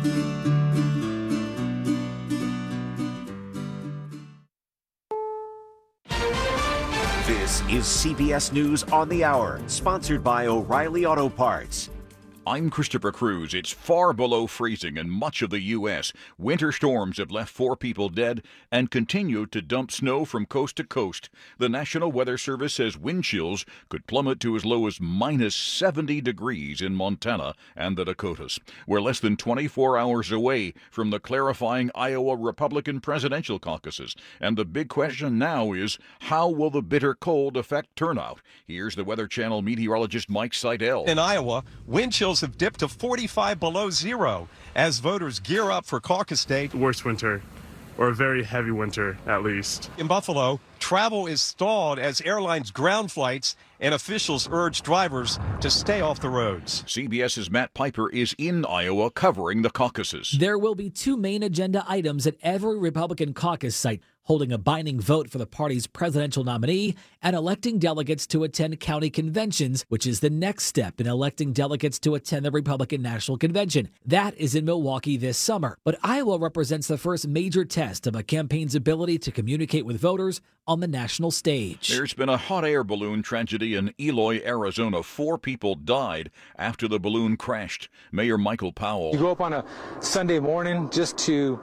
This is CBS News on the Hour, sponsored by O'Reilly Auto Parts. I'm Christopher Cruz. It's far below freezing in much of the U.S. Winter storms have left 4 people dead and continue to dump snow from coast to coast. The National Weather Service says wind chills could plummet to as low as minus 70 degrees in Montana and the Dakotas. We're less than 24 hours away from the clarifying Iowa Republican presidential caucuses. And the big question now is, how will the bitter cold affect turnout? Here's the Weather Channel meteorologist Mike Seidel. In Iowa, wind chills have dipped to 45 below zero as voters gear up for caucus day. Worst winter, or a very heavy winter at least. In Buffalo, travel is stalled as airlines ground flights and officials urge drivers to stay off the roads. CBS's Matt Piper is in Iowa covering the caucuses. There will be 2 main agenda items at every Republican caucus site: holding a binding vote for the party's presidential nominee and electing delegates to attend county conventions, which is the next step in electing delegates to attend the Republican National Convention. That is in Milwaukee this summer. But Iowa represents the first major test of a campaign's ability to communicate with voters on the national stage. There's been a hot air balloon tragedy in Eloy, Arizona. 4 people died after the balloon crashed. Mayor Michael Powell. You go up on a Sunday morning just to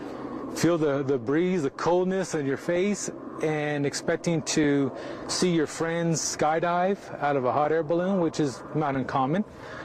feel the breeze, the coldness on your face, and expecting to see your friends skydive out of a hot air balloon, which is not uncommon.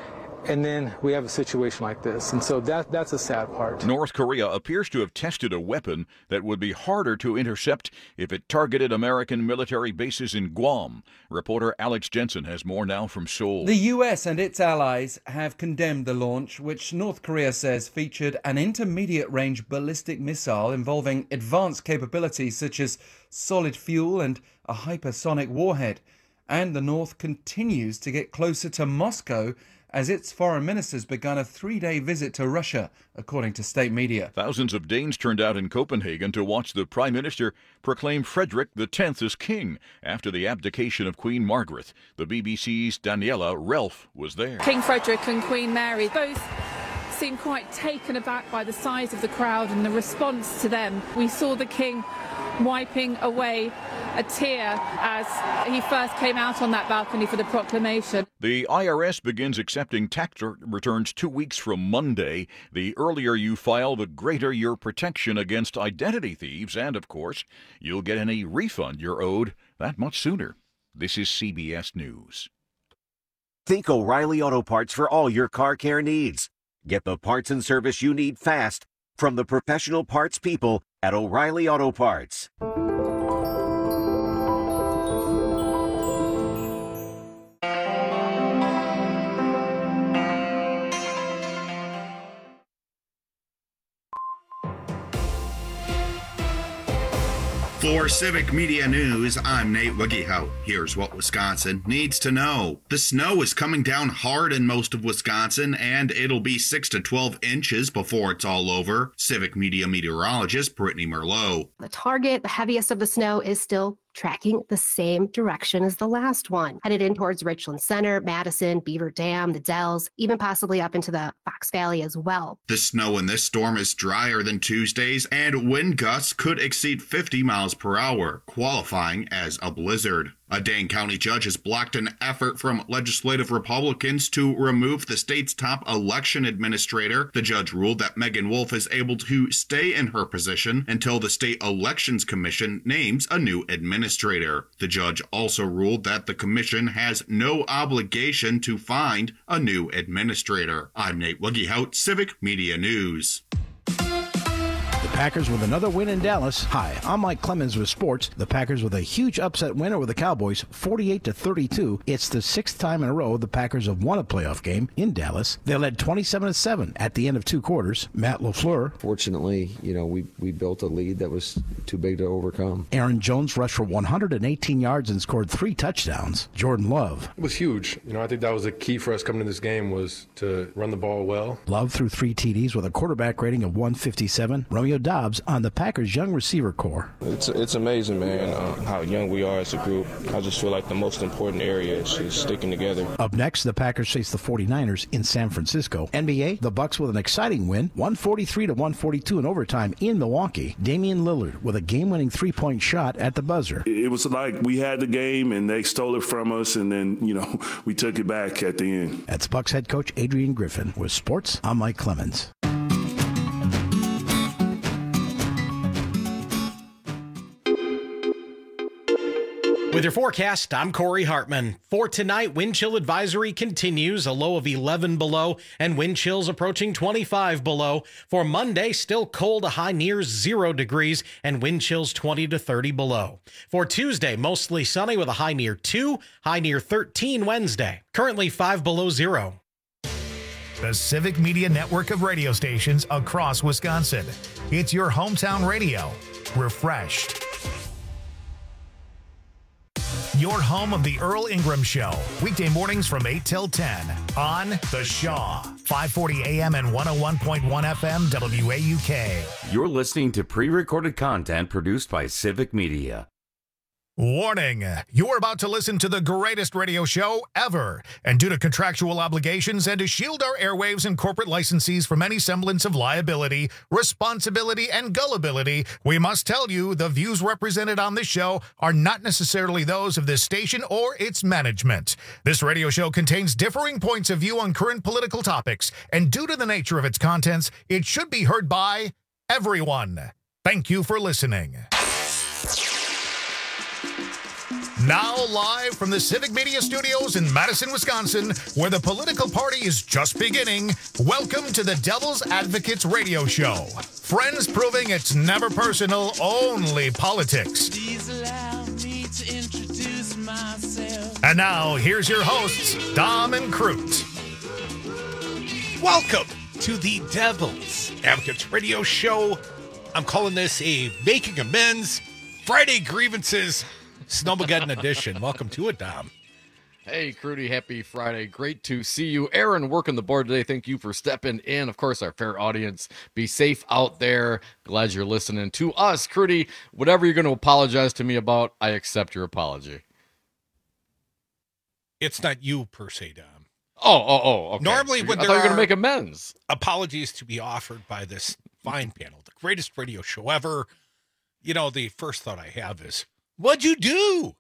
And then we have a situation like this. And so that's a sad part. North Korea appears to have tested a weapon that would be harder to intercept if it targeted American military bases in Guam. Reporter Alex Jensen has more now from Seoul. The US and its allies have condemned the launch, which North Korea says featured an intermediate-range ballistic missile involving advanced capabilities such as solid fuel and a hypersonic warhead. And the North continues to get closer to Moscow as its foreign minister's begun a 3-day visit to Russia, according to state media. Thousands of Danes turned out in Copenhagen to watch the Prime Minister proclaim Frederick X as king after the abdication of Queen Margaret. The BBC's Daniela Relf was there. King Frederick and Queen Mary both seemed quite taken aback by the size of the crowd and the response to them. We saw the king wiping away a tear as he first came out on that balcony for the proclamation. The IRS begins accepting tax returns 2 weeks from Monday. The earlier you file, the greater your protection against identity thieves. And, of course, you'll get any refund you're owed that much sooner. This is CBS News. Think O'Reilly Auto Parts for all your car care needs. Get the parts and service you need fast from the professional parts people at O'Reilly Auto Parts. For Civic Media News, I'm Nate Wiggyhout. Here's what Wisconsin needs to know. The snow is coming down hard in most of Wisconsin, and it'll be 6 to 12 inches before it's all over. Civic Media meteorologist Brittany Merlot. The target, the heaviest of the snow, is still tracking the same direction as the last one, headed in towards Richland Center, Madison, Beaver Dam, the Dells, even possibly up into the Fox Valley as well. The snow in this storm is drier than Tuesday's, and wind gusts could exceed 50 miles per hour, qualifying as a blizzard. A Dane County judge has blocked an effort from legislative Republicans to remove the state's top election administrator. The judge ruled that Megan Wolf is able to stay in her position until the State Elections Commission names a new administrator. The judge also ruled that the commission has no obligation to find a new administrator. I'm Nate Wiggyhout, Civic Media News. Packers with another win in Dallas. Hi, I'm Mike Clemens with sports. The Packers with a huge upset win over the Cowboys, 48-32. It's the 6th time in a row the Packers have won a playoff game in Dallas. They led 27-7 at the end of 2 quarters. Matt LaFleur. Fortunately, we built a lead that was too big to overcome. Aaron Jones rushed for 118 yards and scored 3 touchdowns. Jordan Love. It was huge. I think that was the key for us coming to this game was to run the ball well. Love threw 3 TDs with a quarterback rating of 157. Romeo Dobbs on the Packers' young receiver core. It's amazing, man, how young we are as a group. I just feel like the most important area is just sticking together. Up next, the Packers face the 49ers in San Francisco. NBA, the Bucks with an exciting win, 143-142 in overtime in Milwaukee. Damian Lillard with a game-winning three-point shot at the buzzer. It was like we had the game and they stole it from us, and then, we took it back at the end. That's Bucks head coach Adrian Griffin. With sports, I'm Mike Clemens. With your forecast, I'm Corey Hartman. For tonight, wind chill advisory continues, a low of 11 below, and wind chills approaching 25 below. For Monday, still cold, a high near 0 degrees, and wind chills 20 to 30 below. For Tuesday, mostly sunny with a high near 2, high near 13 Wednesday. Currently 5 below 0. The Civic Media network of radio stations across Wisconsin. It's your hometown radio. Refreshed. Your home of the Earl Ingram Show. Weekday mornings from 8 till 10 on The Shaw. 540 AM and 101.1 FM WAUK. You're listening to pre-recorded content produced by Civic Media. Warning, you're about to listen to the greatest radio show ever. And due to contractual obligations and to shield our airwaves and corporate licensees from any semblance of liability, responsibility, and gullibility, we must tell you the views represented on this show are not necessarily those of this station or its management. This radio show contains differing points of view on current political topics, and due to the nature of its contents, it should be heard by everyone. Thank you for listening. Now live from the Civic Media Studios in Madison, Wisconsin, where the political party is just beginning, welcome to the Devil's Advocates Radio Show. Friends proving it's never personal, only politics. Please allow me to introduce myself. And now, here's your hosts, Dom and Crute. Welcome to the Devil's Advocates Radio Show. I'm calling this a Making Amends Friday Grievances Snowmageddon edition. Welcome to it, Dom. Hey, Crudy, happy Friday. Great to see you. Aaron, working the board today. Thank you for stepping in. Of course, our fair audience. Be safe out there. Glad you're listening to us. Crudy, whatever you're going to apologize to me about, I accept your apology. It's not you, per se, Dom. Oh, okay. Normally, when I there thought you were are going to make amends. Apologies to be offered by this fine panel, the greatest radio show ever, the first thought I have is, what'd you do?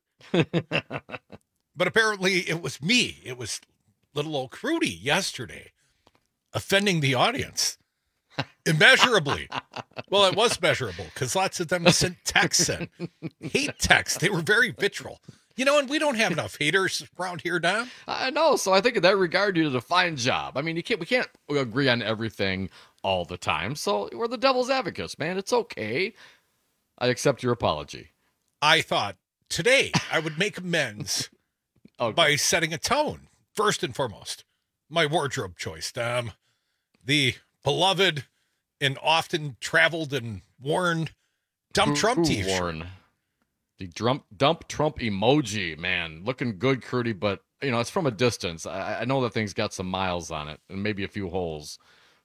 But apparently it was me. It was little old Crudy yesterday offending the audience immeasurably. Well, it was measurable because lots of them sent texts in. Hate texts. They were very vitriol. And we don't have enough haters around here, Dom. I know. So I think in that regard, you did a fine job. I mean, we can't agree on everything all the time. So we're the devil's advocates, man. It's okay. I accept your apology. I thought today I would make amends by setting a tone. First and foremost, my wardrobe choice, Dom. The beloved and often traveled and worn Dump Trump t-shirt. Worn. The dump Trump emoji, man. Looking good, Crudy, but, it's from a distance. I know that thing's got some miles on it and maybe a few holes.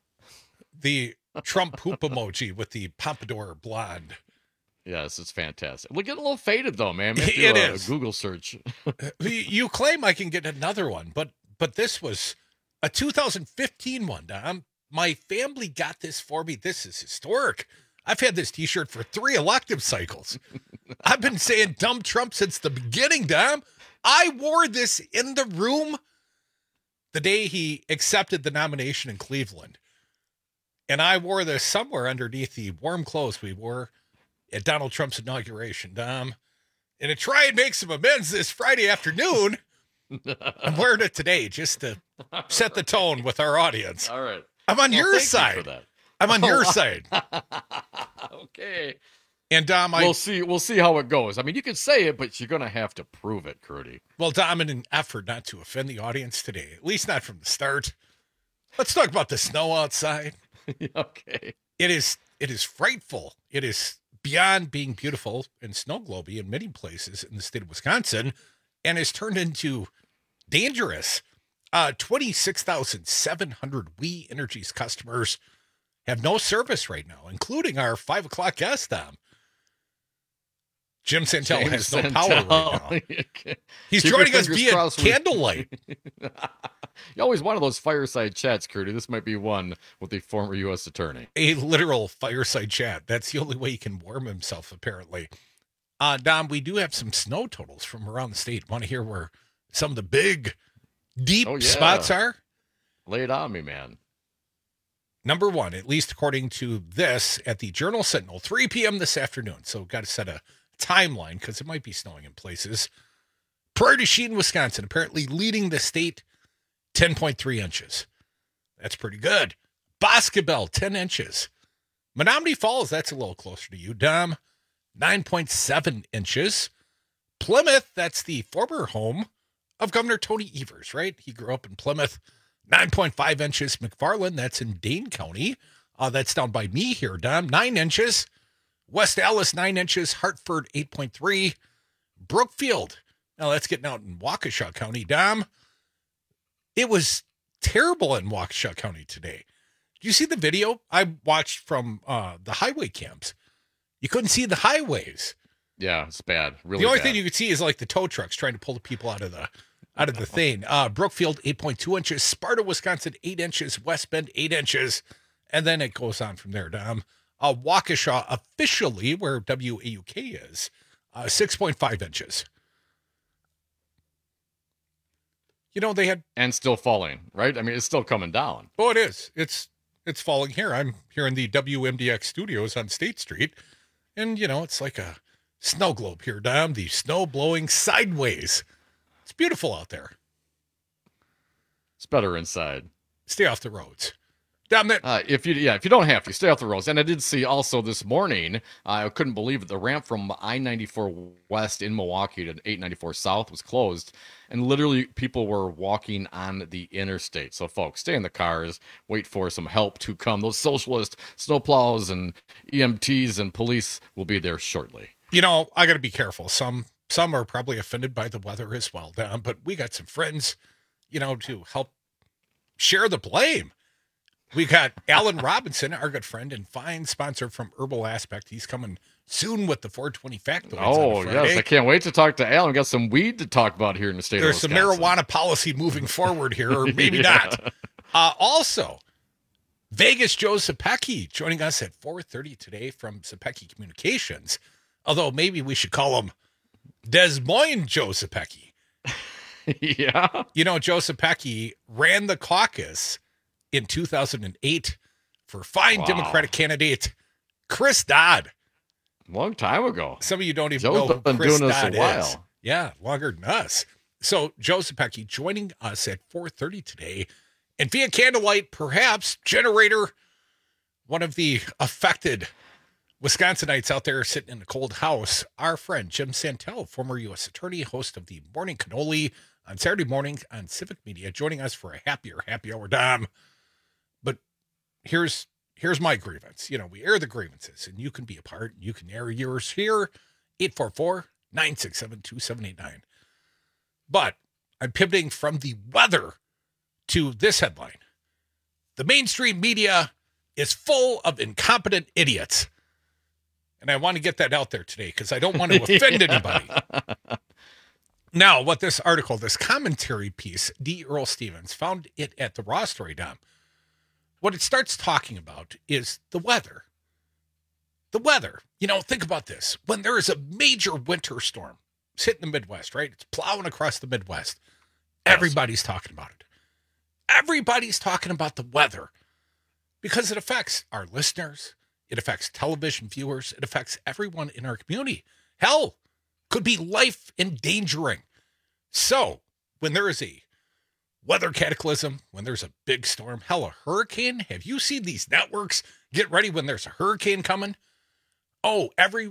The Trump poop emoji with the pompadour blonde. Yes, it's fantastic. We'll get a little faded, though, man. It is. A Google search. You claim I can get another one, but this was a 2015 one, Dom. My family got this for me. This is historic. I've had this T-shirt for 3 elective cycles. I've been saying dumb Trump since the beginning, Dom. I wore this in the room the day he accepted the nomination in Cleveland. And I wore this somewhere underneath the warm clothes we wore at Donald Trump's inauguration, Dom. And to try and make some amends this Friday afternoon, I'm wearing it today just to set the tone with our audience. All right. I'm on your side. I'm on your side. Okay. And Dom, we'll see how it goes. I mean, you can say it, but you're going to have to prove it, Crudy. Well, Dom, in an effort not to offend the audience today, at least not from the start, let's talk about the snow outside. Okay. It is frightful. It is beyond being beautiful and snow globey in many places in the state of Wisconsin, and has turned into dangerous. 26,700 We Energies customers have no service right now, including our 5 o'clock guest, Jim Santel has no power right now. He's joining us via candlelight. You always wanted those fireside chats, Crudy. This might be one with the former U.S. attorney. A literal fireside chat. That's the only way he can warm himself, apparently. Dom, we do have some snow totals from around the state. Want to hear where some of the big, deep spots are? Lay it on me, man. Number one, at least according to this, at the Journal Sentinel, 3 p.m. this afternoon. So got to set a timeline because it might be snowing in places. Prairie du Chien, Wisconsin, apparently leading the state, 10.3 inches. That's pretty good. Boscobel, 10 inches. Menominee Falls, that's a little closer to you. Dom, 9.7 inches. Plymouth, that's the former home of Governor Tony Evers, right? He grew up in Plymouth, 9.5 inches. McFarland, that's in Dane County. That's down by me here, Dom, 9 inches. West Allis, 9 inches. Hartford, 8.3. Brookfield, now that's getting out in Waukesha County. Dom, it was terrible in Waukesha County today. Did you see the video I watched from the highway cams? You couldn't see the highways. Yeah, it's bad. Really, the only bad. thing you could see is like the tow trucks trying to pull the people out of the thing. Brookfield, 8.2 inches. Sparta, Wisconsin, 8 inches. West Bend, 8 inches. And then it goes on from there, Dom. Waukesha, officially, where WAUK is, 6.5 inches. You know, they had... And still falling, right? I mean, it's still coming down. Oh, it is. It's falling here. I'm here in the WMDX studios on State Street. And, you know, it's like a snow globe here, Dom. The snow blowing sideways. It's beautiful out there. It's better inside. Stay off the roads. Dom, if you don't have to, stay off the roads. And I did see also this morning, I couldn't believe it, the ramp from I-94 West in Milwaukee to 894 South was closed. And literally people were walking on the interstate. So folks, stay in the cars, wait for some help to come. Those socialist snowplows and EMTs and police will be there shortly. You know, I got to be careful. Some are probably offended by the weather as well, Dom, but we got some friends, you know, to help share the blame. We got Alan Robinson, our good friend and fine sponsor from Herbal Aspect. He's coming soon with the 420 factoids. Oh, yes. I can't wait to talk to Alan. We got some weed to talk about here in the state There's of some Wisconsin. marijuana policy moving forward here, or maybe not. Also, Vegas Joe Zepecki joining us at 4:30 today from Zepecki Communications. Although maybe we should call him Des Moines Joe Zepecki. Yeah. You know, Joe Zepecki ran the caucus in 2008 for fine Democratic candidate Chris Dodd. Long time ago. Some of you don't even Joe's know who been Chris doing this Dodd a while. is. Yeah, longer than us. So Joe Zepecki joining us at 4:30 today. And via candlelight, perhaps, generator, one of the affected Wisconsinites out there sitting in a cold house, our friend Jim Santel, former U.S. attorney, host of the Morning Cannoli on Saturday mornings on Civic Media, joining us for a happy hour, Dom. But here's my grievance. You know, we air the grievances, and you can be a part. You can air yours here, 844-967-2789. But I'm pivoting from the weather to this headline. The mainstream media is full of incompetent idiots. And I want to get that out there today because I don't want to offend anybody. Now, what this article, this commentary piece, D. Earl Stevens, found it at the Raw Story, Dom. What it starts talking about is the weather. The weather. You know, think about this. When there is a major winter storm, it's hitting the Midwest, right? It's plowing across the Midwest. Everybody's talking about it. Everybody's talking about the weather because it affects our listeners. It affects television viewers. It affects everyone in our community. Hell, could be life endangering. So when there is a weather cataclysm, when there's a big storm, hell, a hurricane. Have you seen these networks get ready when there's a hurricane coming? Oh, every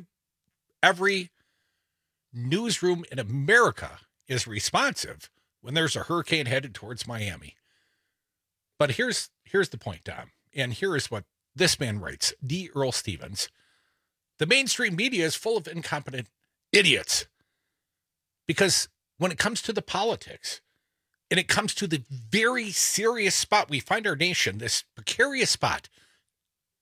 newsroom in America is responsive when there's a hurricane headed towards Miami. But here's the point, Dom. And here is what this man writes, D. Earl Stevens. The mainstream media is full of incompetent idiots. Because when it comes to the politics, and it comes to the very serious spot we find our nation, this precarious spot,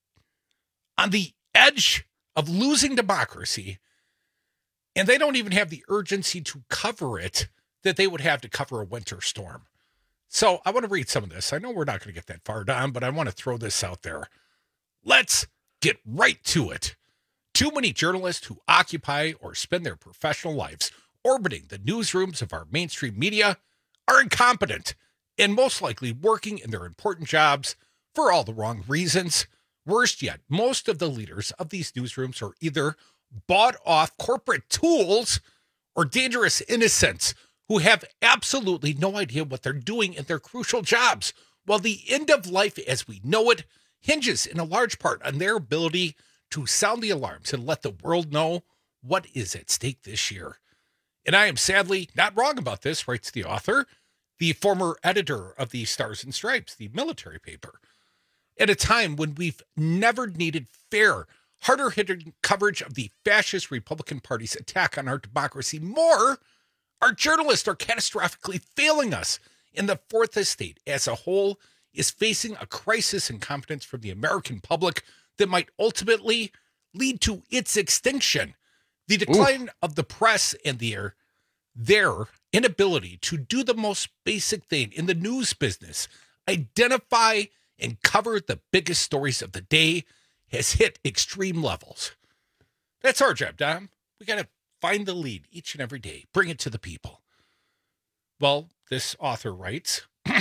on the edge of losing democracy, and they don't even have the urgency to cover it that they would have to cover a winter storm. So I want to read some of this. I know we're not going to get that far down, but I want to throw this out there. Let's get right to it. Too many journalists who occupy or spend their professional lives orbiting the newsrooms of our mainstream media are incompetent and most likely working in their important jobs for all the wrong reasons. Worst yet, most of the leaders of these newsrooms are either bought off corporate tools or dangerous innocents who have absolutely no idea what they're doing in their crucial jobs, while the end of life as we know it hinges in a large part on their ability to sound the alarms and let the world know what is at stake this year. And I am sadly not wrong about this, writes the author, the former editor of the Stars and Stripes, the military paper. At a time when we've never needed fair, harder-hitting coverage of the fascist Republican Party's attack on our democracy more, our journalists are catastrophically failing us, and the Fourth Estate as a whole is facing a crisis in confidence from the American public that might ultimately lead to its extinction. The decline of the press and their inability to do the most basic thing in the news business, identify and cover the biggest stories of the day, has hit extreme levels. That's our job, Dom. We got to find the lead each and every day, bring it to the people. Well, this author writes,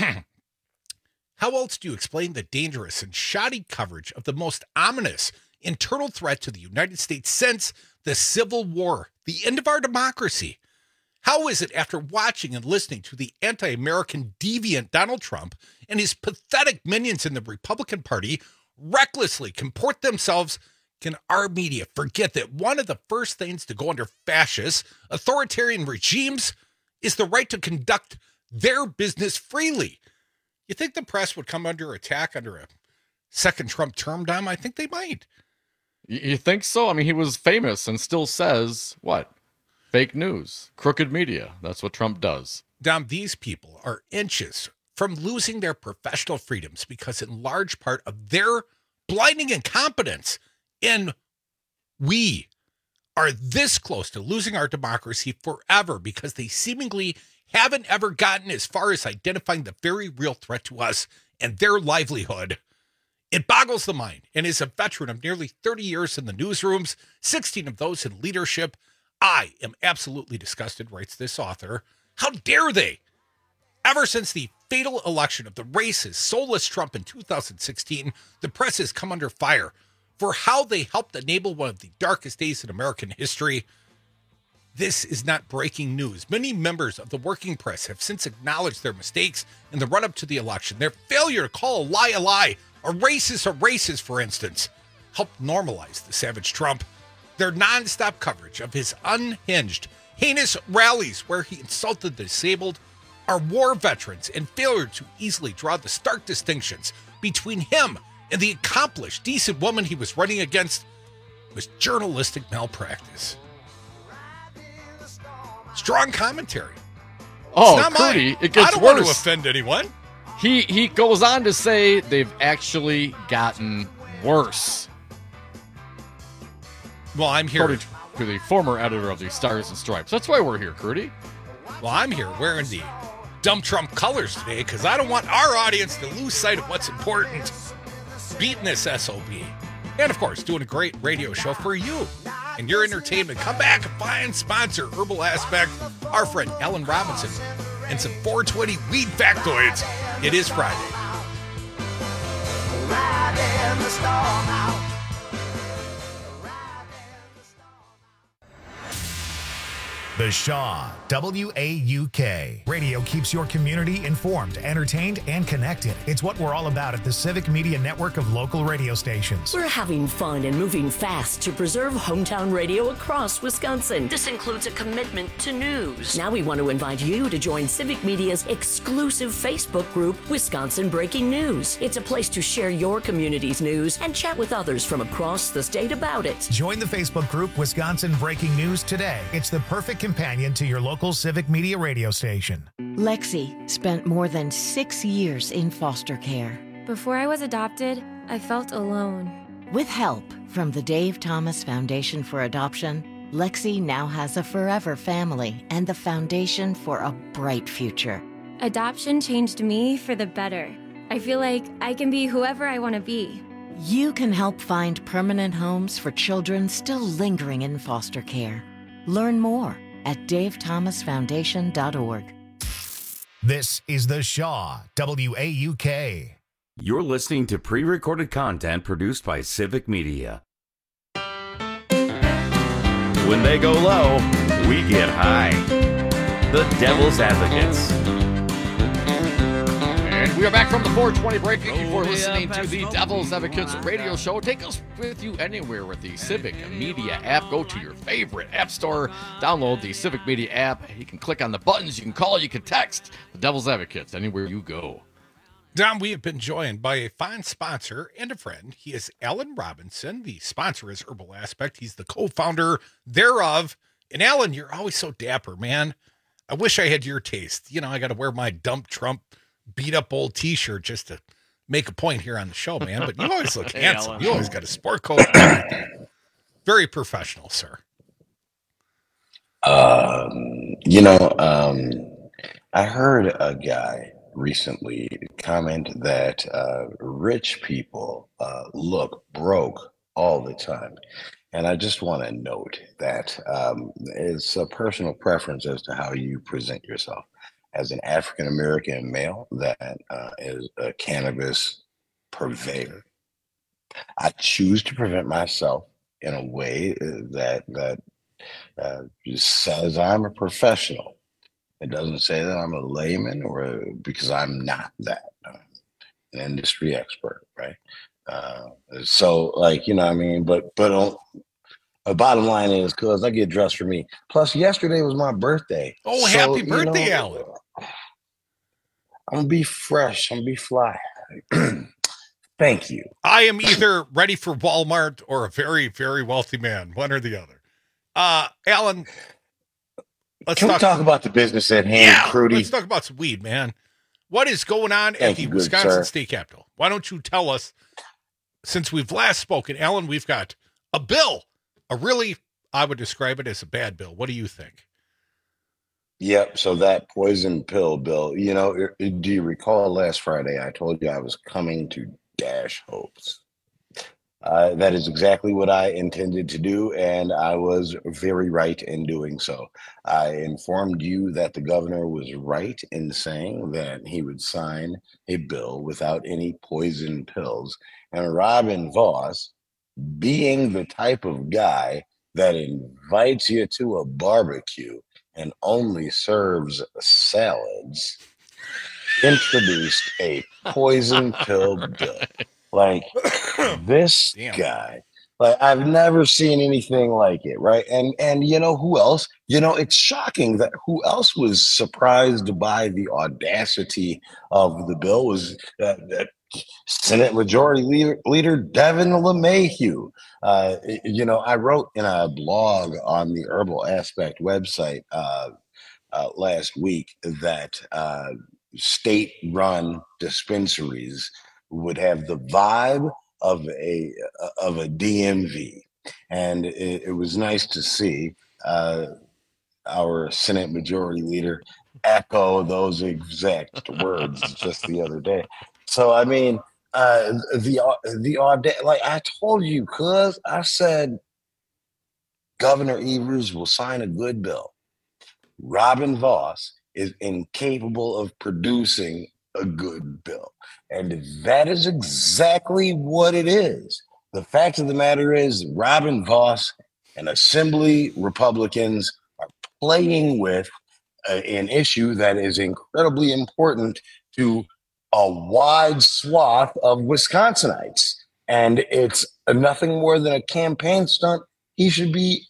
how else do you explain the dangerous and shoddy coverage of the most ominous internal threat to the United States since the Civil War, the end of our democracy? How is it after watching and listening to the anti-American deviant Donald Trump and his pathetic minions in the Republican Party recklessly comport themselves, can our media forget that one of the first things to go under fascist, authoritarian regimes is the right to conduct their business freely? You think the press would come under attack under a second Trump term, Dom? I think they might. You think so? I mean, he was famous and still says, what? Fake news, crooked media. That's what Trump does. Dom, these people are inches from losing their professional freedoms because in large part of their blinding incompetence. And we are this close to losing our democracy forever because they seemingly haven't ever gotten as far as identifying the very real threat to us and their livelihood. It boggles the mind, and as a veteran of nearly 30 years in the newsrooms, 16 of those in leadership, I am absolutely disgusted, writes this author. How dare they? Ever since the fatal election of the racist, soulless Trump in 2016, the press has come under fire for how they helped enable one of the darkest days in American history. This is not breaking news. Many members of the working press have since acknowledged their mistakes in the run-up to the election. Their failure to call a lie, a racist, for instance, helped normalize the savage Trump. Their nonstop coverage of his unhinged, heinous rallies where he insulted the disabled, our war veterans, and failure to easily draw the stark distinctions between him and the accomplished, decent woman he was running against was journalistic malpractice. Strong commentary. Oh, Crudy, it gets I don't worse. want to offend anyone. He goes on to say they've actually gotten worse. Well, I'm here. According to the former editor of the Stars and Stripes. That's why we're here, Crudy. Well, I'm here wearing the dumb Trump colors today because I don't want our audience to lose sight of what's important. Beating this SOB. And, of course, doing a great radio show for you and your entertainment. Come back and find sponsor, Herbal Aspect, our friend Ellen Robinson, and some 420 weed factoids. It is Friday. The Shaw, WAUK. Radio keeps your community informed, entertained, and connected. It's what we're all about at the Civic Media Network of local radio stations. We're having fun and moving fast to preserve hometown radio across Wisconsin. This includes a commitment to news. Now we want to invite you to join Civic Media's exclusive Facebook group, Wisconsin Breaking News. It's a place to share your community's news and chat with others from across the state about it. Join the Facebook group Wisconsin Breaking News today. It's the perfect companion to your local Civic Media radio station. Lexi spent more than 6 years in foster care. Before I was adopted, I felt alone. With help from the Dave Thomas Foundation for Adoption, Lexi now has a forever family and the foundation for a bright future. Adoption changed me for the better. I feel like I can be whoever I want to be. You can help find permanent homes for children still lingering in foster care. Learn more at davethomasfoundation.org. This is The Shaw, WAUK. You're listening to pre-recorded content produced by Civic Media. When they go low, we get high. The Devil's Advocates. And we are back from the 420 break. Thank you for listening to the Devil's Advocates radio show. Take us with you anywhere with the Civic Media app. Go to your favorite app store. Download the Civic Media app. You can click on the buttons. You can call. You can text. The Devil's Advocates anywhere you go. Dom, we have been joined by a fine sponsor and a friend. He is Alan Robinson. The sponsor is Herbal Aspect. He's the co-founder thereof. And Alan, you're always so dapper, man. I wish I had your taste. You know, I got to wear my Dump Trump beat up old t-shirt just to make a point here on the show, man. But you always look handsome. Alan. You always got a sport coat. Very professional, sir. I heard a guy recently comment that rich people look broke all the time. And I just want to note that it's a personal preference as to how you present yourself. As an African-American male that is a cannabis purveyor, I choose to present myself in a way that says I'm a professional. It doesn't say that I'm a layman because I'm not that. I'm an industry expert, right? So, like, you know what I mean? But the bottom line is, because I get dressed for me. Plus, yesterday was my birthday. Oh, happy birthday, Alan. I'm going to be fresh. I'm going to be fly. Thank you. I am either ready for Walmart or a very, very wealthy man, one or the other. Alan, we talk about the business at hand, Crudy? Let's talk about some weed, man. What is going on at the Wisconsin State Capitol? Why don't you tell us, since we've last spoken, Alan, we've got a bill, I would describe it as a bad bill. What do you think? Yep. So that poison pill bill, you know, do you recall last Friday I told you I was coming to dash hopes? That is exactly what I intended to do, and I was very right in doing so. I informed you that the governor was right in saying that he would sign a bill without any poison pills. And Robin Vos, being the type of guy that invites you to a barbecue and only serves salads, introduced a poison pill bill. Like, this guy, like, I've never seen anything like it, right? And you know who else? You know, it's shocking that who else was surprised by the audacity of the bill was that Senate Majority Leader Devin LeMahieu. You know, I wrote in a blog on the Herbal Aspect website last week that state-run dispensaries would have the vibe of a DMV, and it was nice to see our Senate Majority Leader echo those exact words just the other day. So I mean, the audacity, like I told you, cuz I said Governor Evers will sign a good bill. Robin Vos is incapable of producing a good bill. And that is exactly what it is. The fact of the matter is Robin Vos and Assembly Republicans are playing with an issue that is incredibly important to a wide swath of Wisconsinites. And it's nothing more than a campaign stunt. He should be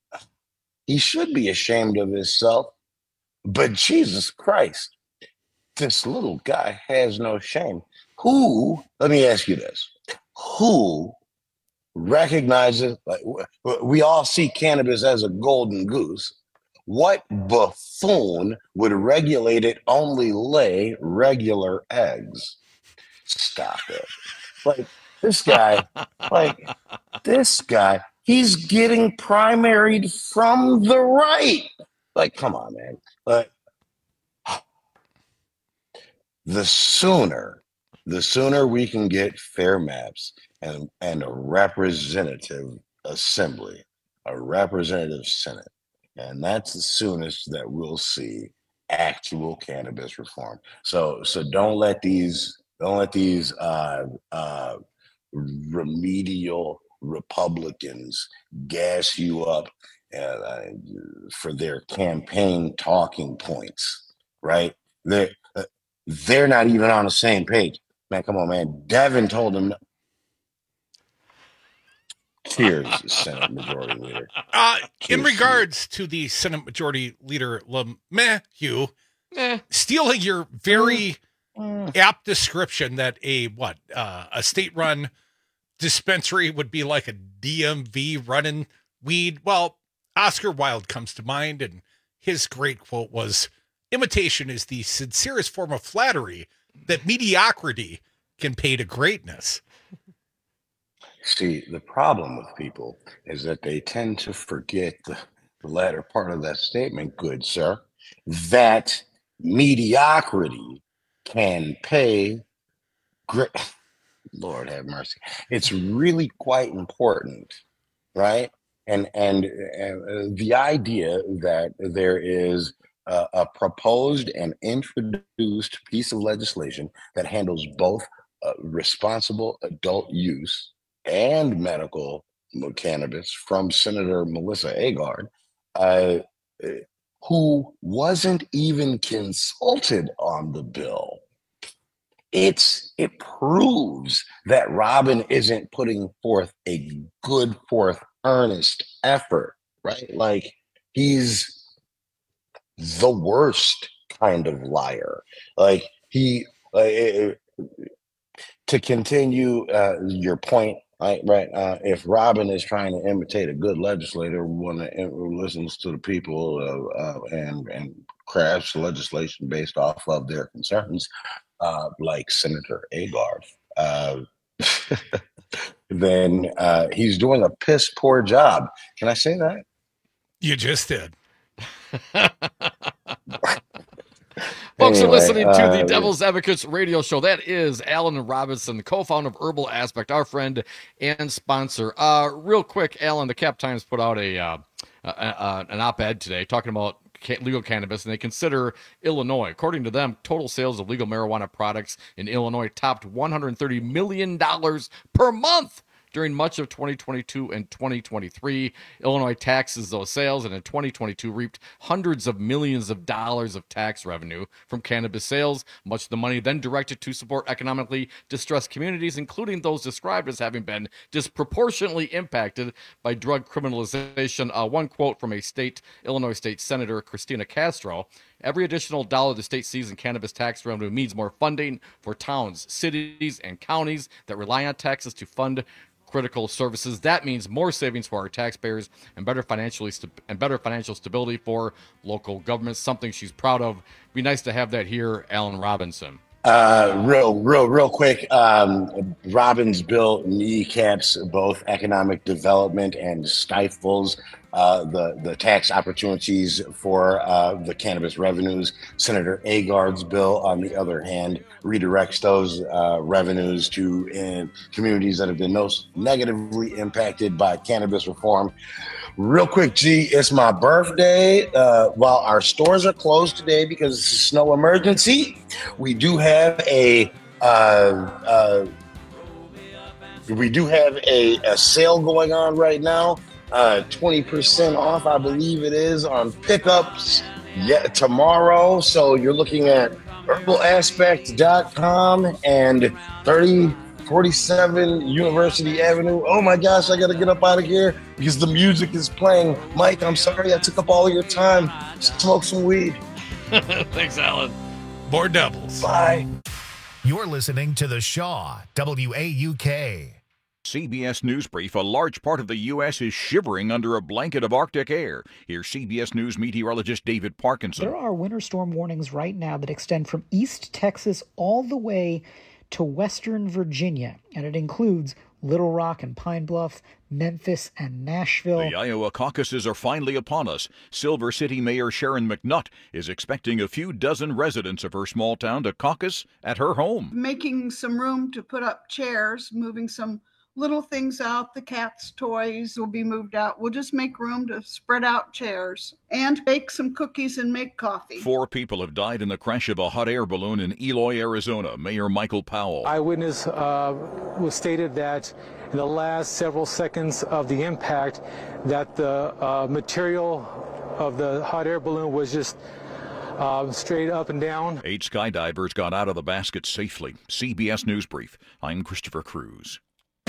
ashamed of himself. But Jesus Christ, this little guy has no shame. Let me ask you this. Who recognizes, like, we all see cannabis as a golden goose. What buffoon would regulate it only lay regular eggs? Stop it. Like, This guy, he's getting primaried from the right. Like, come on, man. But the sooner we can get fair maps and a representative assembly, a representative Senate, and that's the soonest that we'll see actual cannabis reform. So don't let these remedial Republicans gas you up for their campaign talking points, right? They're not even on the same page. Man, come on, man. Devin told them. Cheers, Senate Majority Leader. In regards to the Senate Majority Leader LeMahieu, stealing your very apt description that a state-run dispensary would be like a DMV running weed. Well, Oscar Wilde comes to mind, and his great quote was, "Imitation is the sincerest form of flattery that mediocrity can pay to greatness." See, the problem with people is that they tend to forget the latter part of that statement, good sir, that mediocrity can pay great. Lord have mercy. It's really quite important, right? And the idea that there is a proposed and introduced piece of legislation that handles both responsible adult use and medical cannabis from Senator Melissa Agard, who wasn't even consulted on the bill. It proves that Robin isn't putting forth a good, earnest effort, right? Like, he's the worst kind of liar. Like, to continue your point, right? If Robin is trying to imitate a good legislator, one that listens to the people and crafts legislation based off of their concerns, like Senator Agard, then he's doing a piss poor job. Can I say that? You just did. Folks are listening to the Devil's Advocates radio show. That is Alan Robinson, co-founder of Herbal Aspect, our friend and sponsor. Real quick, Alan, the Cap Times put out an op-ed today talking about legal cannabis, and they consider Illinois. According to them, total sales of legal marijuana products in Illinois topped $130 million per month during much of 2022 and 2023. Illinois taxes those sales, and in 2022 reaped hundreds of millions of dollars of tax revenue from cannabis sales, much of the money then directed to support economically distressed communities, including those described as having been disproportionately impacted by drug criminalization. One quote from Illinois State Senator Christina Castro: "Every additional dollar the state sees in cannabis tax revenue means more funding for towns, cities, and counties that rely on taxes to fund critical services. That means more savings for our taxpayers and better financial stability for local governments." Something she's proud of. Be nice to have that here, Alan Robinson. Real quick. Robin's bill kneecaps both economic development and stifles the tax opportunities for the cannabis revenues. Senator Agard's bill, on the other hand, redirects those revenues to communities that have been most negatively impacted by cannabis reform. Real quick, G, it's my birthday. While our stores are closed today because it's a snow emergency, we do have a sale going on right now. 20% off, I believe it is, on pickups tomorrow. So you're looking at herbalaspect.com and 3047 University Avenue. Oh my gosh, I got to get up out of here because the music is playing. Mike, I'm sorry I took up all of your time. Smoke some weed. Thanks, Alan. More doubles. Bye. You're listening to The Shaw, WAUK. CBS News Brief: a large part of the U.S. is shivering under a blanket of Arctic air. Here's CBS News meteorologist David Parkinson. There are winter storm warnings right now that extend from East Texas all the way to Western Virginia, and it includes Little Rock and Pine Bluff, Memphis and Nashville. The Iowa caucuses are finally upon us. Silver City Mayor Sharon McNutt is expecting a few dozen residents of her small town to caucus at her home. Making some room to put up chairs, moving some little things out. The cat's toys will be moved out. We'll just make room to spread out chairs and bake some cookies and make coffee. 4 people have died in the crash of a hot air balloon in Eloy, Arizona. Mayor Michael Powell. Eyewitness was stated that in the last several seconds of the impact that the material of the hot air balloon was just straight up and down. 8 skydivers got out of the basket safely. CBS News Brief. I'm Christopher Cruz.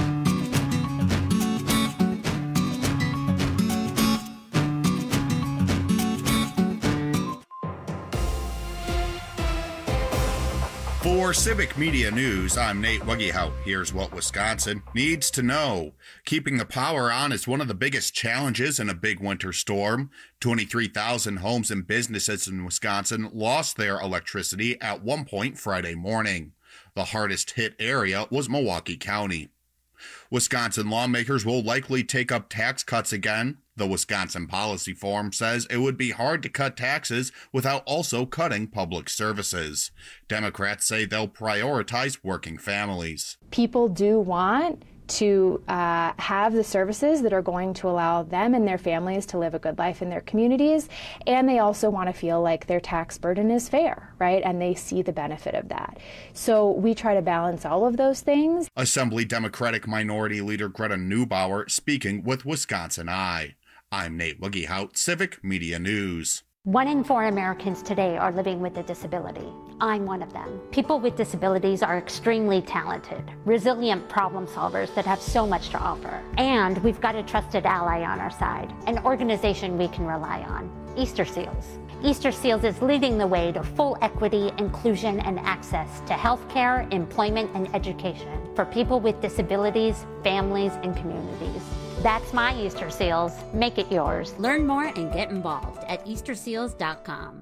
For Civic Media News, I'm Nate Wuggehout. Here's what Wisconsin needs to know. Keeping the power on is one of the biggest challenges in a big winter storm. 23,000 homes and businesses in Wisconsin lost their electricity at one point Friday morning. The hardest hit area was Milwaukee County. Wisconsin lawmakers will likely take up tax cuts again. The Wisconsin Policy Forum says it would be hard to cut taxes without also cutting public services. Democrats say they'll prioritize working families. People do want to have the services that are going to allow them and their families to live a good life in their communities, and they also want to feel like their tax burden is fair, right? And they see the benefit of that. So we try to balance all of those things. Assembly Democratic Minority Leader Greta Neubauer speaking with Wisconsin Eye. I'm Nate Wuggehout, Civic Media News. 1 in 4 Americans today are living with a disability. I'm one of them. People with disabilities are extremely talented, resilient problem solvers that have so much to offer. And we've got a trusted ally on our side, an organization we can rely on, Easter Seals. Easter Seals is leading the way to full equity, inclusion, and access to healthcare, employment, and education for people with disabilities, families, and communities. That's my Easter Seals. Make it yours. Learn more and get involved at easterseals.com.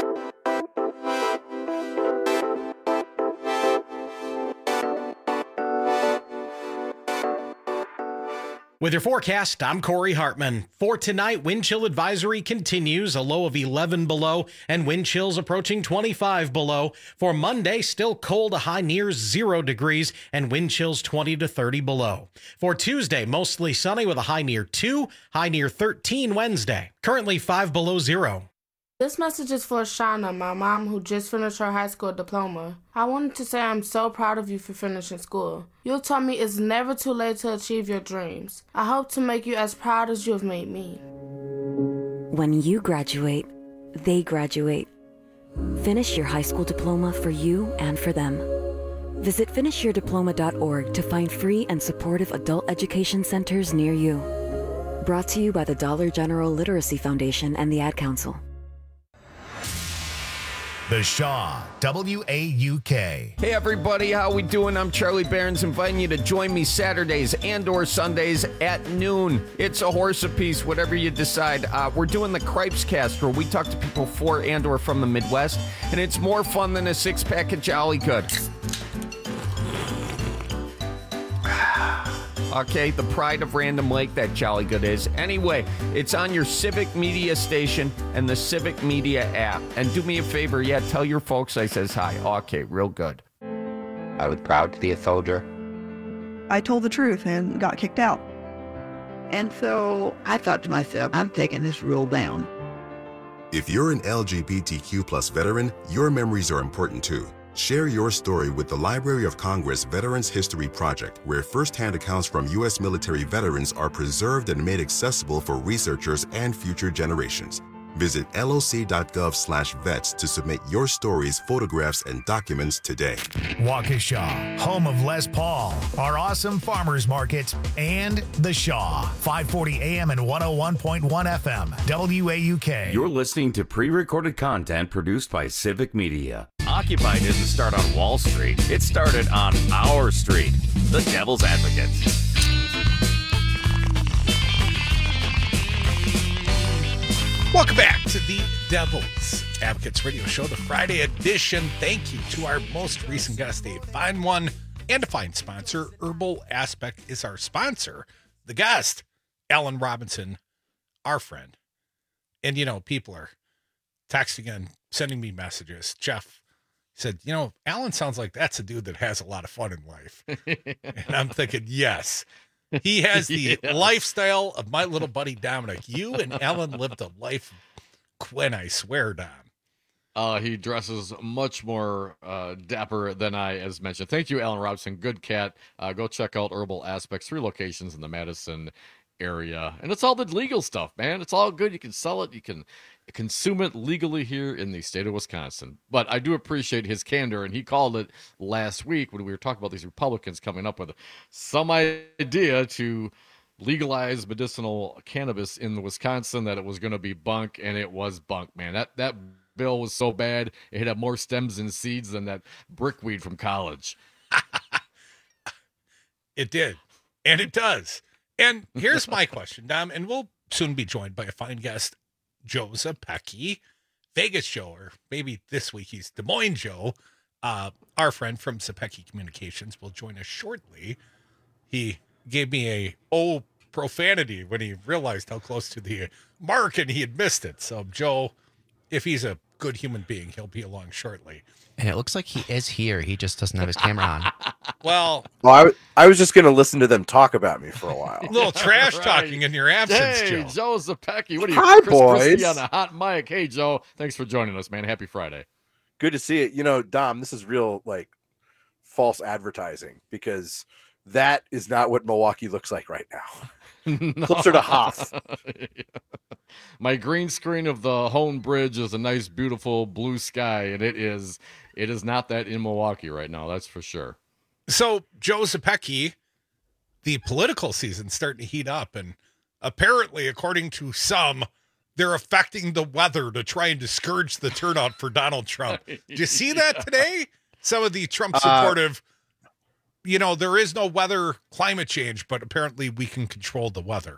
With your forecast, I'm Corey Hartman. For tonight, wind chill advisory continues, a low of 11 below, and wind chills approaching 25 below. For Monday, still cold, a high near 0 degrees, and wind chills 20 to 30 below. For Tuesday, mostly sunny with a high near 2, high near 13 Wednesday. Currently 5 below 0. This message is for Shauna, my mom, who just finished her high school diploma. I wanted to say I'm so proud of you for finishing school. You taught me it's never too late to achieve your dreams. I hope to make you as proud as you have made me. When you graduate, they graduate. Finish your high school diploma for you and for them. Visit finishyourdiploma.org to find free and supportive adult education centers near you. Brought to you by the Dollar General Literacy Foundation and the Ad Council. The Shaw, W-A-U-K. Hey everybody, how we doing? I'm Charlie Behrens, inviting you to join me Saturdays and or Sundays at noon. It's a horse apiece, whatever you decide. We're doing the Cripes Cast, where we talk to people for and or from the Midwest, and it's more fun than a 6-pack of Jolly Good. Okay, the pride of Random Lake, that Jolly Good is. Anyway, it's on your Civic Media station and the Civic Media app. And do me a favor, tell your folks I says hi. Okay, real good. I was proud to be a soldier. I told the truth and got kicked out. And so I thought to myself, I'm taking this rule down. If you're an LGBTQ+ veteran, your memories are important too. Share your story with the Library of Congress Veterans History Project, where first-hand accounts from U.S. military veterans are preserved and made accessible for researchers and future generations. Visit loc.gov/vets to submit your stories, photographs, and documents today. Waukesha, home of Les Paul, our awesome farmers market, and The Shaw, 540 AM and 101.1 FM, WAUK. You're listening to pre-recorded content produced by Civic Media. Occupy didn't start on Wall Street. It started on our street, the Devil's Advocates. Welcome back to the Devil's Advocates Radio Show, the Friday edition. Thank you to our most recent guest, a fine one and a fine sponsor. Herbal Aspect is our sponsor. The guest, Alan Robinson, our friend. And, people are texting and sending me messages. Jeff said, Alan sounds like that's a dude that has a lot of fun in life. And I'm thinking, yes. He has the lifestyle of my little buddy Dominic. You and Alan lived a life of Quinn, I swear, Dom. He dresses much more dapper than I, as mentioned. Thank you, Alan Robinson. Good cat. Go check out Herbal Aspects. 3 locations in the Madison area. And it's all the legal stuff, man. It's all good. You can sell it. You can consume it legally here in the state of Wisconsin. But I do appreciate his candor, and he called it last week when we were talking about these Republicans coming up with some idea to legalize medicinal cannabis in Wisconsin, that it was going to be bunk, and it was bunk, man. That bill was so bad, it had more stems and seeds than that brickweed from college. It did, and it does. And here's my question, Dom, and we'll soon be joined by a fine guest, Joe Zepecki, Vegas Joe, or maybe this week he's Des Moines Joe. Our friend from Zepecki Communications will join us shortly. He gave me a profanity when he realized how close to the mark and he had missed it. So Joe, if he's a good human being, he'll be along shortly. And it looks like he is here. He just doesn't have his camera on. Well, I was just going to listen to them talk about me for a while. A little trash talking in your absence, Hey, Joe. Joe Zepecki. What are you, Hi, Chris Christie boys. on a hot mic? Hey, Joe. Thanks for joining us, man. Happy Friday. Good to see it. Dom, this is real, false advertising, because that is not what Milwaukee looks like right now. No. Closer to Hoff. My green screen of the Hone Bridge is a nice, beautiful blue sky, and it is not that in Milwaukee right now, that's for sure. So, Joe Zepecki, the political season's starting to heat up, and apparently, according to some, they're affecting the weather to try and discourage the turnout for Donald Trump. Did you see that today? Some of the Trump supportive, there is no weather, climate change, but apparently we can control the weather.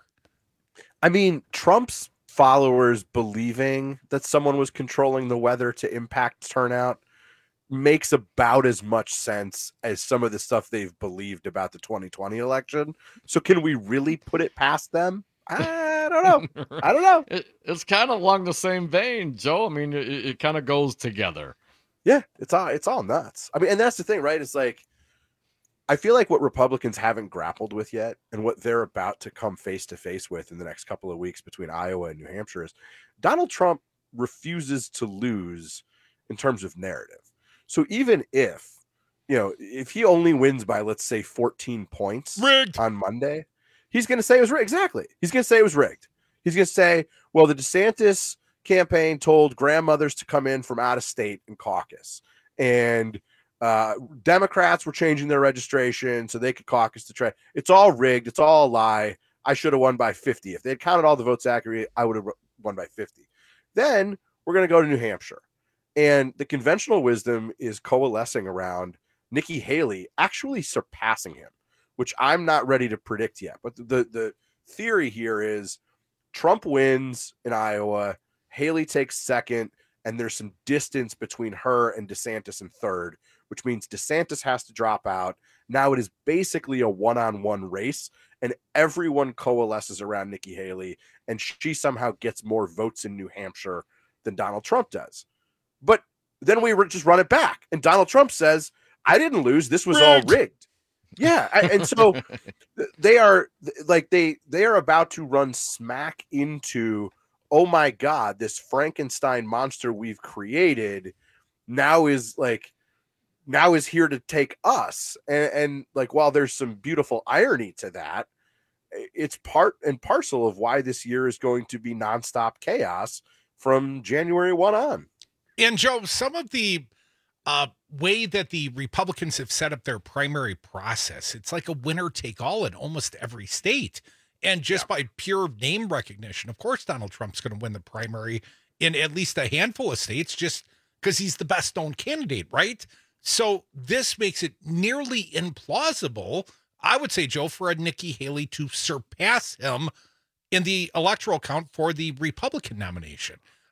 I mean, Trump's followers believing that someone was controlling the weather to impact turnout makes about as much sense as some of the stuff they've believed about the 2020 election. So can we really put it past them? I don't know. It's kind of along the same vein, Joe. I mean, it kind of goes together. Yeah, it's all nuts. I mean, and that's the thing, right? It's like, I feel like what Republicans haven't grappled with yet, and what they're about to come face to face with in the next couple of weeks between Iowa and New Hampshire, is Donald Trump refuses to lose in terms of narrative. So even if he only wins by, let's say, 14 points rigged on Monday, he's going to say it was rigged. Exactly. He's going to say it was rigged. He's going to say, well, the DeSantis campaign told grandmothers to come in from out of state and caucus, and Democrats were changing their registration so they could caucus to try. It's all rigged. It's all a lie. I should have won by 50. If they had counted all the votes accurately, I would have won by 50. Then we're going to go to New Hampshire. And the conventional wisdom is coalescing around Nikki Haley actually surpassing him, which I'm not ready to predict yet. But the theory here is Trump wins in Iowa, Haley takes second, and there's some distance between her and DeSantis in third, which means DeSantis has to drop out. Now it is basically a one-on-one race, and everyone coalesces around Nikki Haley, and she somehow gets more votes in New Hampshire than Donald Trump does. But then we just run it back, and Donald Trump says, I didn't lose. This was all rigged. Yeah, and so they are about to run smack into, oh my God, this Frankenstein monster we've created now is here to take us. And while there's some beautiful irony to that, it's part and parcel of why this year is going to be nonstop chaos from January 1 on. And Joe, some of the way that the Republicans have set up their primary process, it's like a winner take all in almost every state. And just by pure name recognition, of course, Donald Trump's going to win the primary in at least a handful of states just because he's the best known candidate, right? So this makes it nearly implausible, I would say, Joe, for a Nikki Haley to surpass him in the electoral count for the Republican nomination.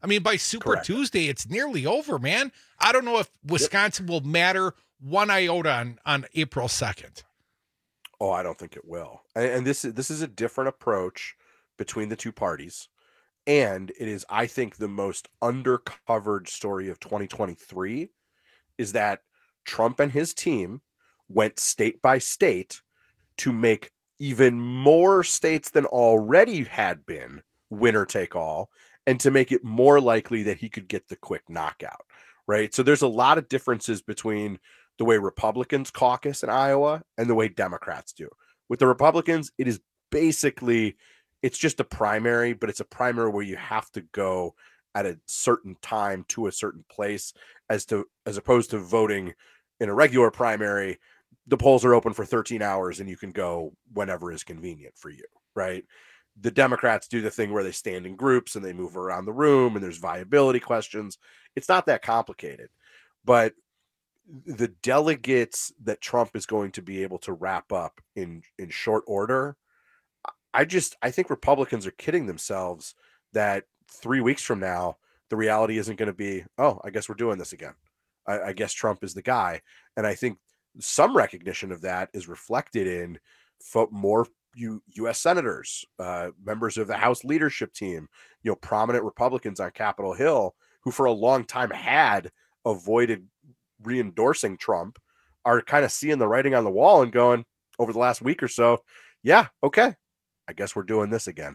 I mean, by Super Tuesday, it's nearly over, man. I don't know if Wisconsin will matter one iota on April 2nd. Oh, I don't think it will. And this is a different approach between the two parties. And it is, I think, the most undercovered story of 2023 is that Trump and his team went state by state to make even more states than already had been winner take all, and to make it more likely that he could get the quick knockout, right? So there's a lot of differences between the way Republicans caucus in Iowa and the way Democrats do. With the Republicans, it is basically, it's just a primary, but it's a primary where you have to go at a certain time to a certain place, as opposed to voting in a regular primary. The polls are open for 13 hours and you can go whenever is convenient for you, right? The Democrats do the thing where they stand in groups and they move around the room and there's viability questions. It's not that complicated, but the delegates that Trump is going to be able to wrap up in short order, I think Republicans are kidding themselves that 3 weeks from now, the reality isn't going to be, oh, I guess we're doing this again. I guess Trump is the guy. And I think some recognition of that is reflected in more U.S. senators, members of the House leadership team, prominent Republicans on Capitol Hill, who for a long time had avoided re-endorsing Trump, are kind of seeing the writing on the wall and going, over the last week or so, yeah, okay, I guess we're doing this again.